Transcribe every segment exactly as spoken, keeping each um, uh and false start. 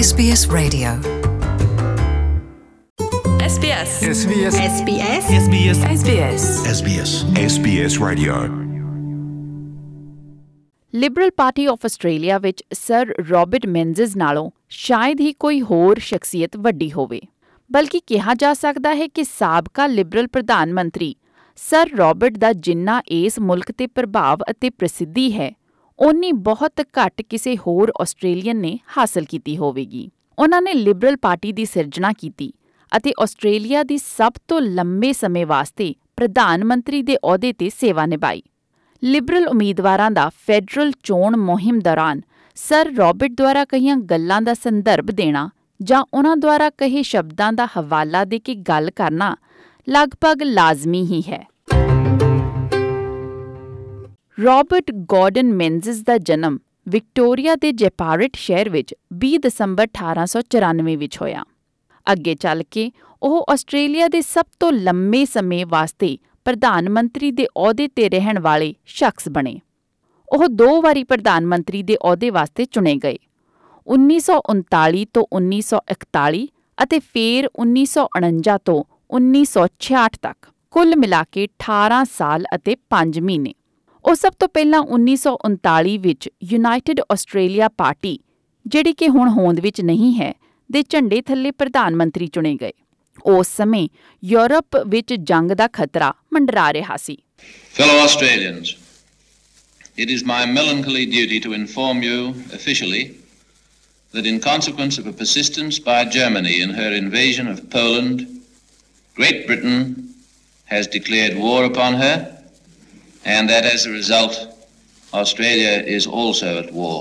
S B S Radio. S B S. S B S. S B S. S B S. S B S. S B S. S B S Radio. Liberal party of Australia ਵਿੱਚ sir Robert Menzies ਨਾਲੋਂ ਸ਼ਾਇਦ ਹੀ ਕੋਈ ਹੋਰ ਸ਼ਖਸੀਅਤ ਵੱਡੀ ਹੋਵੇ, ਬਲਕਿ ਕਿਹਾ ਜਾ ਸਕਦਾ ਹੈ ਕਿ ਸਾਬਕਾ ਲਿਬਰਲ ਪ੍ਰਧਾਨ ਮੰਤਰੀ ਸਰ ਰੌਬਰਟ ਦਾ ਜਿੰਨਾ ਇਸ ਮੁਲਕ ਤੇ ਪ੍ਰਭਾਵ ਅਤੇ ਪ੍ਰਸਿੱਧੀ ਹੈ, ਓਨੀ ਬਹੁਤ ਘੱਟ ਕਿਸੇ ਹੋਰ ਆਸਟ੍ਰੇਲੀਅਨ ਨੇ ਹਾਸਲ ਕੀਤੀ ਹੋਵੇਗੀ। ਉਹਨਾਂ ਨੇ ਲਿਬਰਲ ਪਾਰਟੀ ਦੀ ਸਿਰਜਣਾ ਕੀਤੀ ਅਤੇ ਆਸਟ੍ਰੇਲੀਆ ਦੀ ਸਭ ਤੋਂ ਲੰਬੇ ਸਮੇਂ ਵਾਸਤੇ ਪ੍ਰਧਾਨ ਮੰਤਰੀ ਦੇ ਅਹੁਦੇ ਤੇ ਸੇਵਾ ਨਿਭਾਈ। ਲਿਬਰਲ ਉਮੀਦਵਾਰਾਂ ਦਾ ਫੈਡਰਲ ਚੋਣ ਮੁਹਿੰਮ ਦੌਰਾਨ ਸਰ ਰੌਬਰਟ ਦੁਆਰਾ ਕਈਆਂ ਗੱਲਾਂ ਦਾ ਸੰਦਰਭ ਦੇਣਾ ਜਾਂ ਉਹਨਾਂ ਦੁਆਰਾ ਕਹੇ ਸ਼ਬਦਾਂ ਦਾ ਹਵਾਲਾ ਦੇ ਕੇ ਗੱਲ ਕਰਨਾ ਲਗਭਗ ਲਾਜ਼ਮੀ ਹੀ ਹੈ। ਰੌਬਰਟ ਗੌਰਡਨ ਮੈਨਜ਼ਸ ਦਾ ਜਨਮ ਵਿਕਟੋਰੀਆ ਦੇ ਜੈਪਾਰਟ ਸ਼ਹਿਰ ਵਿੱਚ ਵੀਹ ਦਸੰਬਰ ਅਠਾਰਾਂ ਸੌ ਚੁਰਾਨਵੇਂ ਵਿੱਚ ਹੋਇਆ। ਅੱਗੇ ਚੱਲ ਕੇ ਉਹ ਆਸਟ੍ਰੇਲੀਆ ਦੇ ਸਭ ਤੋਂ ਲੰਮੇ ਸਮੇਂ ਵਾਸਤੇ ਪ੍ਰਧਾਨ ਮੰਤਰੀ ਦੇ ਅਹੁਦੇ ਤੇ ਰਹਿਣ ਵਾਲੇ ਸ਼ਖਸ ਬਣੇ। ਉਹ ਦੋ ਵਾਰੀ ਪ੍ਰਧਾਨ ਮੰਤਰੀ ਦੇ ਅਹੁਦੇ ਵਾਸਤੇ ਚੁਣੇ ਗਏ, ਉੱਨੀ ਸੌ ਉਨਤਾਲੀ ਤੋਂ ਉੱਨੀ ਸੌ ਇਕਤਾਲੀ ਅਤੇ ਫਿਰ ਉੱਨੀ ਸੌ ਉਣੰਜਾ ਤੋਂ ਉੱਨੀ ਸੌ ਛਿਆਹਠ ਤੱਕ, ਕੁੱਲ ਮਿਲਾ ਕੇ ਅਠਾਰਾਂ ਸਾਲ ਅਤੇ ਪੰਜ ਮਹੀਨੇ। ਉਹ ਸਭ ਤੋਂ ਪਹਿਲਾਂ ਉੱਨੀ ਸੌ ਉਨਤਾਲੀ ਵਿੱਚ ਯੂਨਾਈਟਿਡ ਆਸਟ੍ਰੇਲੀਆ ਪਾਰਟੀ, ਜਿਹੜੀ ਕਿ ਹੁਣ ਹੋਂਦ ਵਿੱਚ ਨਹੀਂ ਹੈ, ਦੇ ਝੰਡੇ ਥੱਲੇ ਪ੍ਰਧਾਨ ਮੰਤਰੀ ਚੁਣੇ ਗਏ। ਉਸ ਸਮੇਂ ਯੂਰਪ ਵਿੱਚ ਜੰਗ ਦਾ ਖਤਰਾ ਮੰਡਰਾ ਰਿਹਾ ਸੀ। Fellow Australians, it is my melancholy duty to inform you officially that in consequence of a persistence by Germany in her invasion of Poland, Great Britain has declared war upon her, and that as a result Australia is also at war.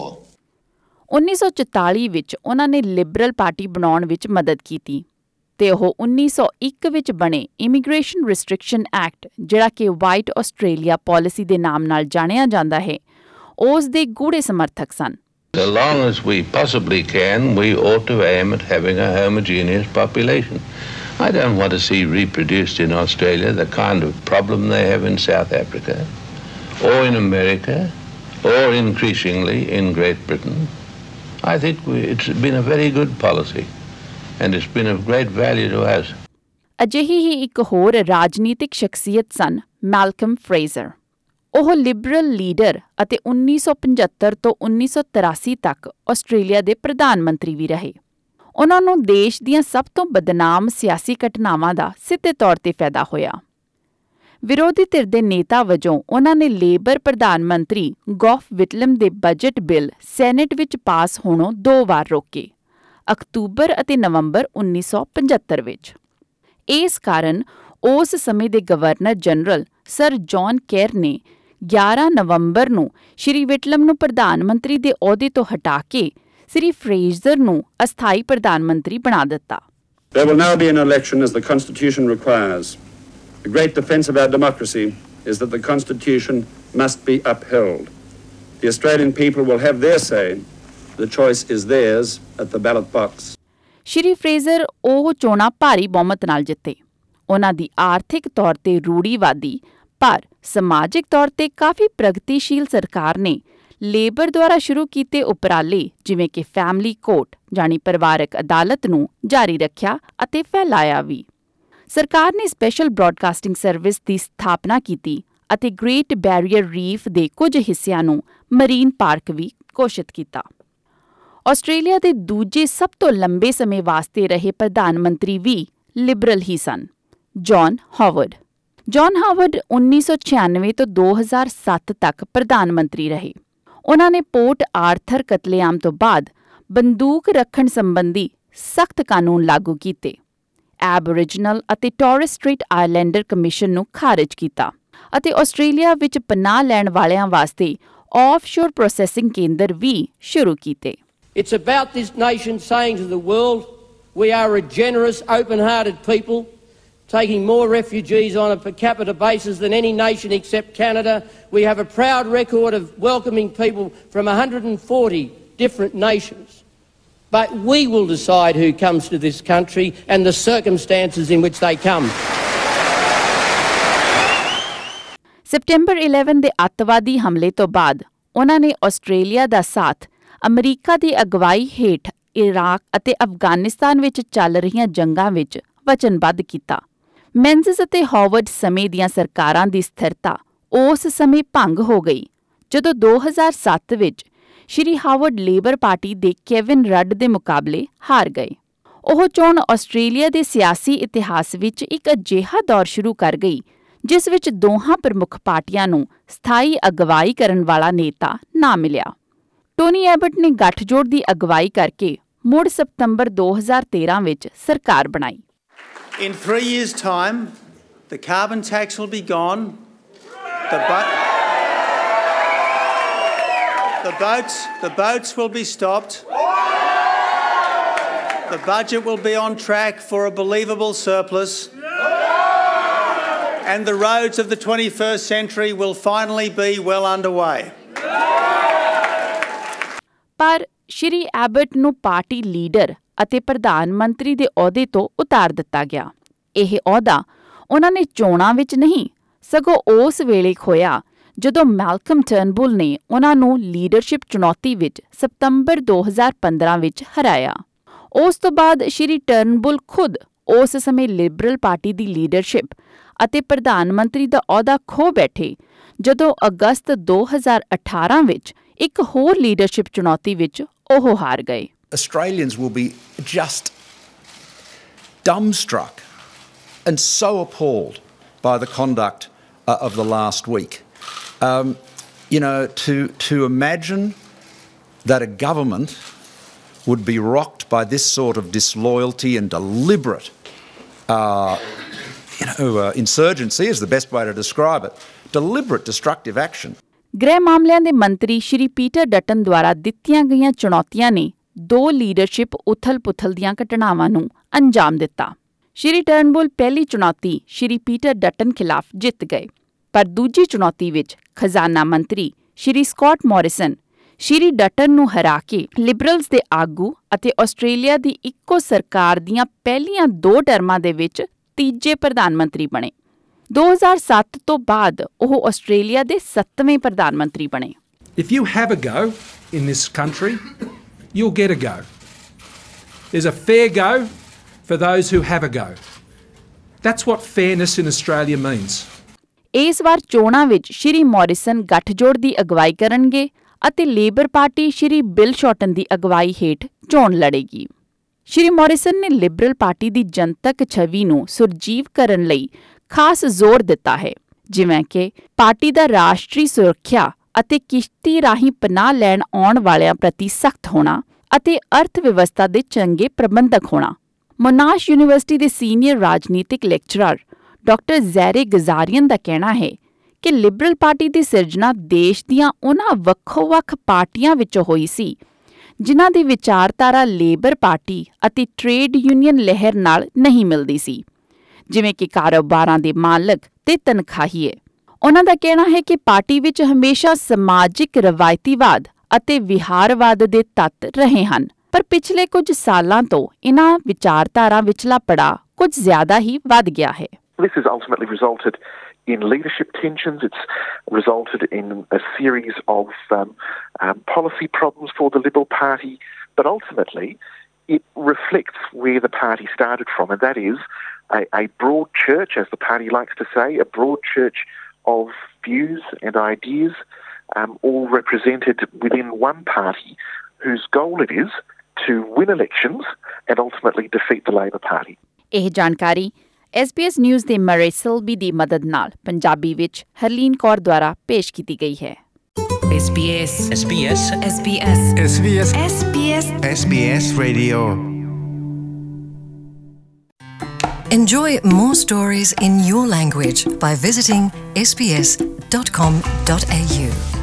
ਉੱਨੀ ਸੌ ਚੁਤਾਲੀ ਵਿੱਚ ਉਹਨਾਂ ਨੇ Liberal party ਬਣਾਉਣ ਵਿੱਚ ਮਦਦ ਕੀਤੀ ਤੇ ਉਹ ਉੱਨੀ ਸੌ ਇੱਕ ਵਿੱਚ ਬਣੇ ਇਮੀਗ੍ਰੇਸ਼ਨ ਰਿਸਟ੍ਰਿਕਸ਼ਨ ਐਕਟ, ਜਿਹੜਾ ਕਿ ਵਾਈਟ ਆਸਟ੍ਰੇਲੀਆ ਪਾਲਿਸੀ ਦੇ ਨਾਮ ਨਾਲ ਜਾਣਿਆ ਜਾਂਦਾ ਹੈ, ਉਸ ਦੇ ਗੂੜ੍ਹੇ ਸਮਰਥਕ ਸਨ। As long as we possibly can, we ought to aim at having a homogeneous population. I don't want to see reproduced in Australia the kind of problem they have in South Africa, or in America, or increasingly in Great Britain. I think we, it's been a very good policy, and it's been of great value to us. ਅਜਿਹੀ ਹੀ ਇੱਕ ਹੋਰ ਰਾਜਨੀਤਿਕ ਸ਼ਖਸੀਅਤ ਸਨ Malcolm Fraser. ਉਹ Liberal leader ਅਤੇ ਉੱਨੀ ਸੌ ਪਝੱਤਰ ਤੋਂ ਉੱਨੀ ਸੌ ਤਰਾਸੀ ਤੱਕ ਆਸਟ੍ਰੇਲੀਆ ਦੇ ਪ੍ਰਧਾਨ ਮੰਤਰੀ ਵੀ ਰਹੇ। ਉਹਨਾਂ ਨੂੰ ਦੇਸ਼ ਦੀਆਂ ਸਭ ਤੋਂ ਬਦਨਾਮ ਸਿਆਸੀ ਘਟਨਾਵਾਂ ਦਾ ਸਿੱਧੇ ਤੌਰ ਤੇ ਫਾਇਦਾ ਹੋਇਆ। ਵਿਰੋਧੀ ਧਿਰ ਦੇ ਨੇਤਾ ਵਜੋਂ ਉਹਨਾਂ ਨੇ ਲੇਬਰ ਪ੍ਰਧਾਨ ਮੰਤਰੀ ਗੌਫ ਵਿਟਲਮ ਦੇ ਬਜਟ ਬਿੱਲ ਸੈਨੇਟ ਵਿੱਚ ਪਾਸ ਹੋਣੋਂ ਦੋ ਵਾਰ ਰੋਕੇ, ਅਕਤੂਬਰ ਅਤੇ ਨਵੰਬਰ ਉੱਨੀ ਸੌ ਪਝੱਤਰ ਵਿੱਚ। ਇਸ ਕਾਰਨ ਉਸ ਸਮੇਂ ਦੇ ਗਵਰਨਰ ਜਨਰਲ ਸਰ ਜੌਨ ਕੇਰ ਨੇ ਗਿਆਰਾਂ ਨਵੰਬਰ ਨੂੰ ਸ਼੍ਰੀ ਵਿਟਲਮ ਨੂੰ ਪ੍ਰਧਾਨ ਮੰਤਰੀ ਦੇ ਅਹੁਦੇ ਤੋਂ ਹਟਾ ਕੇ ਸ੍ਰੀ ਫਰੇਜ਼ਰ ਨੂੰ ਅਸਥਾਈ ਪ੍ਰਧਾਨ ਮੰਤਰੀ ਬਣਾ ਦਿੱਤਾ। There will now be an election as the Constitution requires. The great defence of our democracy is that the Constitution must be upheld. The Australian people will have their say. The choice is theirs at the ballot box. Shri Fraser ਉਹ ਚੋਣਾਂ ਭਾਰੀ ਬਹੁਮਤ ਨਾਲ ਜਿੱਤੇ। ਉਹਨਾਂ ਦੀ ਆਰਥਿਕ ਤੌਰ ਤੇ ਰੂੜੀਵਾਦੀ ਪਰ ਸਮਾਜਿਕ ਤੌਰ ਤੇ ਕਾਫੀ ਪ੍ਰਗਤੀਸ਼ੀਲ ਸਰਕਾਰ ਨੇ ਲੇਬਰ ਦੁਆਰਾ ਸ਼ੁਰੂ ਕੀਤੇ ਉਪਰਾਲੇ, ਜਿਵੇਂ ਕਿ ਫੈਮਿਲੀ ਕੋਰਟ ਜਾਣੀ ਪਰਿਵਾਰਕ ਅਦਾਲਤ, ਨੂੰ ਜਾਰੀ ਰੱਖਿਆ ਅਤੇ ਫੈਲਾਇਆ ਵੀ। ਸਰਕਾਰ ਨੇ ਸਪੈਸ਼ਲ ਬ੍ਰਾਡਕਾਸਟਿੰਗ ਸਰਵਿਸ ਦੀ ਸਥਾਪਨਾ ਕੀਤੀ ਅਤੇ ਗ੍ਰੇਟ ਬੈਰੀਅਰ ਰੀਫ ਦੇ ਕੁਝ ਹਿੱਸਿਆਂ ਨੂੰ ਮਰੀਨ ਪਾਰਕ ਵੀ ਘੋਸ਼ਿਤ ਕੀਤਾ। ਆਸਟ੍ਰੇਲੀਆ ਦੇ ਦੂਜੇ ਸਭ ਤੋਂ ਲੰਬੇ ਸਮੇਂ ਵਾਸਤੇ ਰਹੇ ਪ੍ਰਧਾਨ ਮੰਤਰੀ ਵੀ ਲਿਬਰਲ ਹੀ ਸਨ, ਜੌਨ ਹਾਵਰਡ। ਜੌਨ ਹਾਵਰਡ ਉੱਨੀ ਸੌ ਛਿਆਨਵੇਂ ਤੋਂ ਦੋ ਹਜ਼ਾਰ ਸੱਤ ਤੱਕ ਪ੍ਰਧਾਨ ਮੰਤਰੀ ਰਹੇ। ਉਹਨਾਂ ਨੇ ਪੋਰਟ ਆਰਥਰ ਕਤਲੇਆਮ ਤੋਂ ਬਾਅਦ ਬੰਦੂਕ ਰੱਖਣ ਸੰਬੰਧੀ ਸਖਤ ਕਾਨੂੰਨ ਲਾਗੂ ਕੀਤੇ, ਐਬੋਰੀਜਨਲ ਅਤੇ ਟੋਰਸ ਸਟ੍ਰੇਟ ਆਈਲੈਂਡਰ ਕਮਿਸ਼ਨ ਨੂੰ ਖਾਰਜ ਕੀਤਾ ਅਤੇ ਆਸਟ੍ਰੇਲੀਆ ਵਿੱਚ ਪਨਾਹ ਲੈਣ ਵਾਲਿਆਂ ਵਾਸਤੇ ਆਫਸ਼ੋਰ ਪ੍ਰੋਸੈਸਿੰਗ ਕੇਂਦਰ ਵੀ ਸ਼ੁਰੂ ਕੀਤੇ। It's about this nation saying to the world, we are a generous, open-hearted people, taking more refugees on a per capita basis than any nation except Canada. We have a proud record of welcoming people from one hundred forty different nations. But we will decide who comes to this country and the circumstances in which they come. September eleven ਦੇ ਅੱਤਵਾਦੀ ਹਮਲੇ ਤੋਂ ਬਾਅਦ ਉਹਨਾਂ ਨੇ Australia ਦਾ ਸਾਥ America ਦੀ ਅਗਵਾਈ ਹੇਠ ਇਰਾਕ ਅਤੇ ਅਫਗਾਨਿਸਤਾਨ ਵਿੱਚ ਚੱਲ ਰਹੀਆਂ ਜੰਗਾਂ ਵਿੱਚ ਵਚਨਬੱਧ ਕੀਤਾ। ਮੈਨਜ਼ਸ ਅਤੇ ਹਾਵਰਡ ਸਮੇਂ ਦੀਆਂ ਸਰਕਾਰਾਂ ਦੀ ਸਥਿਰਤਾ ਉਸ ਸਮੇਂ ਭੰਗ ਹੋ ਗਈ ਜਦੋਂ ਦੋ ਹਜ਼ਾਰ ਸੱਤ ਵਿੱਚ ਸ਼੍ਰੀ ਹਾਵਰਡ ਲੇਬਰ ਪਾਰਟੀ ਦੇ ਕੇਵਿਨ ਰੱਡ ਦੇ ਮੁਕਾਬਲੇ ਹਾਰ ਗਏ। ਉਹ ਚੋਣ ਆਸਟ੍ਰੇਲੀਆ ਦੇ ਸਿਆਸੀ ਇਤਿਹਾਸ ਵਿੱਚ ਇੱਕ ਅਜਿਹਾ ਦੌਰ ਸ਼ੁਰੂ ਕਰ ਗਈ ਜਿਸ ਵਿੱਚ ਦੋਹਾਂ ਪ੍ਰਮੁੱਖ ਪਾਰਟੀਆਂ ਨੂੰ ਸਥਾਈ ਅਗਵਾਈ ਕਰਨ ਵਾਲਾ ਨੇਤਾ ਨਾ ਮਿਲਿਆ। ਟੋਨੀ ਐਬਟ ਨੇ ਗੱਠਜੋੜ ਦੀ ਅਗਵਾਈ ਕਰਕੇ ਮੁੜ ਸਤੰਬਰ ਦੋ ਹਜ਼ਾਰ ਤੇਰਾਂ ਵਿੱਚ ਸਰਕਾਰ ਬਣਾਈ। In three years' time, the carbon tax will be gone. The, bo- the boats, the boats will be stopped. The budget will be on track for a believable surplus. And the roads of the twenty-first century will finally be well underway. ਪਰ Shri Abbott ਨੂੰ party leader ਅਤੇ ਪ੍ਰਧਾਨ ਮੰਤਰੀ ਦੇ ਅਹੁਦੇ ਤੋਂ ਉਤਾਰ ਦਿੱਤਾ ਗਿਆ। ਇਹ ਅਹੁਦਾ ਉਹਨਾਂ ਨੇ ਚੋਣਾਂ ਵਿੱਚ ਨਹੀਂ ਸਗੋਂ ਉਸ ਵੇਲੇ ਖੋਇਆ ਜਦੋਂ ਮੈਲਕਮ ਟਰਨਬੁਲ ਨੇ ਉਹਨਾਂ ਨੂੰ ਲੀਡਰਸ਼ਿਪ ਚੁਣੌਤੀ ਵਿੱਚ ਸਤੰਬਰ ਦੋ ਹਜ਼ਾਰ ਪੰਦਰਾਂ ਵਿੱਚ ਹਰਾਇਆ। ਉਸ ਤੋਂ ਬਾਅਦ ਸ਼੍ਰੀ ਟਰਨਬੁਲ ਖੁਦ ਉਸ ਸਮੇਂ ਲਿਬਰਲ ਪਾਰਟੀ ਦੀ ਲੀਡਰਸ਼ਿਪ ਅਤੇ ਪ੍ਰਧਾਨ ਮੰਤਰੀ ਦਾ ਅਹੁਦਾ ਖੋ ਬੈਠੇ ਜਦੋਂ ਅਗਸਤ ਦੋ ਹਜ਼ਾਰ ਅਠਾਰਾਂ ਵਿੱਚ ਇੱਕ ਹੋਰ ਲੀਡਰਸ਼ਿਪ ਚੁਣੌਤੀ ਵਿੱਚ ਉਹ ਹਾਰ ਗਏ। Australians will be just dumbstruck and so appalled by the conduct uh, of the last week. Um, you know, to, to imagine that a government would be rocked by this sort of disloyalty and deliberate, uh, you know, uh, insurgency is the best way to describe it, deliberate destructive action. ਗ੍ਰਹਿ ਮਾਮਲਿਆਂ ਦੇ ਮੰਤਰੀ ਸ਼੍ਰੀ Peter Dutton ਦੁਆਰਾ ਦਿੱਤੀਆਂ ਗਈਆਂ ਚੁਣੌਤੀਆਂ ਨੇ ਦੋ ਲੀਡਰਸ਼ਿਪ ਉਥਲ-ਪੁਥਲ ਦੀਆਂ ਘਟਨਾਵਾਂ ਨੂੰ ਅੰਜਾਮ ਦਿੱਤਾ। ਸ਼੍ਰੀ ਟਰਨਬੁਲ ਪਹਿਲੀ ਚੁਣੌਤੀ ਸ਼੍ਰੀ ਪੀਟਰ ਡਟਨ ਖਿਲਾਫ ਜਿੱਤ ਗਏ, ਪਰ ਦੂਜੀ ਚੁਣੌਤੀ ਵਿੱਚ ਖਜ਼ਾਨਾ ਮੰਤਰੀ Shri Scott Morrison Shri Dutton ਨੂੰ ਹਰਾ ਕੇ ਲਿਬਰਲਜ਼ ਦੇ ਆਗੂ ਅਤੇ ਆਸਟ੍ਰੇਲੀਆ ਦੀ ਇੱਕੋ ਸਰਕਾਰ ਦੀਆਂ ਪਹਿਲੀਆਂ ਦੋ ਟਰਮਾਂ ਦੇ ਵਿੱਚ ਤੀਜੇ ਪ੍ਰਧਾਨ ਮੰਤਰੀ ਬਣੇ। ਦੋ ਹਜ਼ਾਰ ਸੱਤ ਤੋਂ ਬਾਅਦ ਉਹ ਆਸਟ੍ਰੇਲੀਆ ਦੇ ਸੱਤਵੇਂ ਪ੍ਰਧਾਨ ਮੰਤਰੀ ਬਣੇ। If you have a go in this country, you'll get a go. There's a fair go for those who have a go. That's what fairness in Australia means. ਇਸ ਵਾਰ ਚੋਣਾਂ ਵਿੱਚ ਸ਼੍ਰੀ ਮੋਰਿਸਨ ਗੱਠਜੋੜ ਦੀ ਅਗਵਾਈ ਕਰਨਗੇ ਅਤੇ Labor party Shri Bill Shorten ਦੀ ਅਗਵਾਈ ਹੇਠ ਚੋਣ ਲੜੇਗੀ। ਸ਼੍ਰੀ ਮੋਰਿਸਨ ਨੇ ਲਿਬਰਲ ਪਾਰਟੀ ਦੀ ਜਨਤਕ ਛਵੀ ਨੂੰ ਸੁਰਜੀਵ ਕਰਨ ਲਈ ਖਾਸ ਜ਼ੋਰ ਦਿੱਤਾ ਹੈ, ਜਿਵੇਂ ਕਿ ਪਾਰਟੀ ਦਾ ਰਾਸ਼ਟਰੀ ਸੁਰੱਖਿਆ ਅਤੇ ਕਿਸ਼ਤੀ ਰਾਹੀਂ ਪਨਾਹ ਲੈਣ ਆਉਣ ਵਾਲਿਆਂ ਪ੍ਰਤੀ ਸਖਤ ਹੋਣਾ ਅਤੇ ਅਰਥ ਵਿਵਸਥਾ ਦੇ ਚੰਗੇ ਪ੍ਰਬੰਧਕ ਹੋਣਾ। ਮੋਨਾਸ਼ ਯੂਨੀਵਰਸਿਟੀ ਦੇ ਸੀਨੀਅਰ ਰਾਜਨੀਤਿਕ ਲੈਕਚਰਰ ਡਾਕਟਰ ਜ਼ੈਰੇ ਗਜ਼ਾਰੀਅਨ ਦਾ ਕਹਿਣਾ ਹੈ ਕਿ ਲਿਬਰਲ ਪਾਰਟੀ ਦੀ ਸਿਰਜਣਾ ਦੇਸ਼ ਦੀਆਂ ਉਹਨਾਂ ਵੱਖੋ-ਵੱਖ ਪਾਰਟੀਆਂ ਵਿੱਚੋਂ ਹੋਈ ਸੀ ਜਿਨ੍ਹਾਂ ਦੀ ਵਿਚਾਰਧਾਰਾ ਲੇਬਰ ਪਾਰਟੀ ਅਤੇ ਟ੍ਰੇਡ ਯੂਨੀਅਨ ਲਹਿਰ ਨਾਲ ਨਹੀਂ ਮਿਲਦੀ ਸੀ, ਜਿਵੇਂ ਕਿ ਕਾਰੋਬਾਰਾਂ ਦੇ ਮਾਲਕ ਤੇ ਤਨਖਾਹੀਏ। ਉਹਨਾਂ ਦਾ ਕਹਿਣਾ ਹੈ ਕਿ ਪਾਰਟੀ ਵਿੱਚ ਹਮੇਸ਼ਾ ਸਮਾਜਿਕ ਰਵਾਇਤੀਵਾਦ ਅਤੇ ਵਿਹਾਰਵਾਦ ਦੇ ਤੱਤ ਰਹੇ ਹਨ, ਪਰ ਪਿਛਲੇ ਕੁਝ ਸਾਲਾਂ ਤੋਂ ਇਹਨਾਂ ਵਿਚਾਰਧਾਰਾ ਵਿਚਲਾ ਪੜਾਅ ਕੁਝ ਜ਼ਿਆਦਾ ਹੀ ਵੱਧ ਗਿਆ ਹੈ। This has ultimately resulted in leadership tensions. It's resulted in a series of um, um, policy problems for the Liberal Party, but ultimately it reflects where the party started from, and that is a, a broad church, as the party likes to say, a broad church of views and ideas, um, all represented within one party whose goal it is to win elections and ultimately defeat the Labor Party. ਇਹ ਜਾਣਕਾਰੀ S B S news ਦੇ ਮਰੇ ਸਿਲਬੀ ਦੀ ਮਦਦ ਨਾਲ ਪੰਜਾਬੀ ਵਿੱਚ ਹਰਲੀਨ ਕੌਰ ਦੁਆਰਾ ਪੇਸ਼ ਕੀਤੀ ਗਈ ਹੈ। S B S S B S S B S S B S S B S S B S Radio. Enjoy more stories in your language by visiting s b s dot com dot a u.